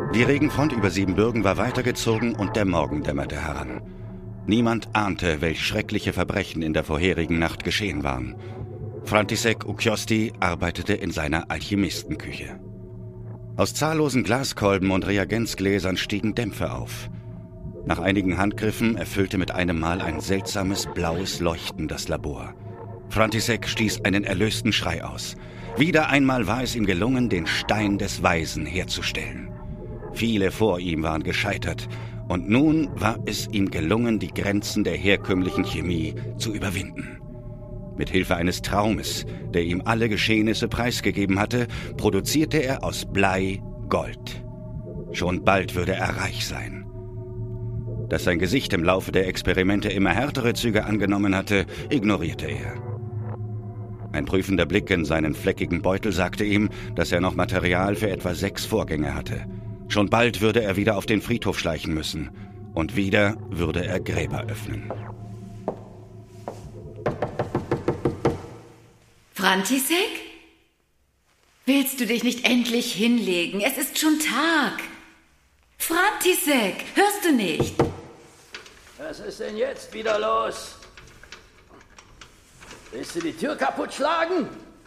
Die Regenfront über Siebenbürgen war weitergezogen und der Morgen dämmerte heran. Niemand ahnte, welch schreckliche Verbrechen in der vorherigen Nacht geschehen waren. František Uciosti arbeitete in seiner Alchemistenküche. Aus zahllosen Glaskolben und Reagenzgläsern stiegen Dämpfe auf. Nach einigen Handgriffen erfüllte mit einem Mal ein seltsames blaues Leuchten das Labor. František stieß einen erlösten Schrei aus. Wieder einmal war es ihm gelungen, den Stein des Weisen herzustellen. Viele vor ihm waren gescheitert, und nun war es ihm gelungen, die Grenzen der herkömmlichen Chemie zu überwinden. Mit Hilfe eines Traumes, der ihm alle Geschehnisse preisgegeben hatte, produzierte er aus Blei Gold. Schon bald würde er reich sein. Dass sein Gesicht im Laufe der Experimente immer härtere Züge angenommen hatte, ignorierte er. Ein prüfender Blick in seinen fleckigen Beutel sagte ihm, dass er noch Material für etwa 6 Vorgänge hatte. Schon bald würde er wieder auf den Friedhof schleichen müssen. Und wieder würde er Gräber öffnen. František? Willst du dich nicht endlich hinlegen? Es ist schon Tag. František, hörst du nicht? Was ist denn jetzt wieder los? Willst du die Tür kaputt schlagen?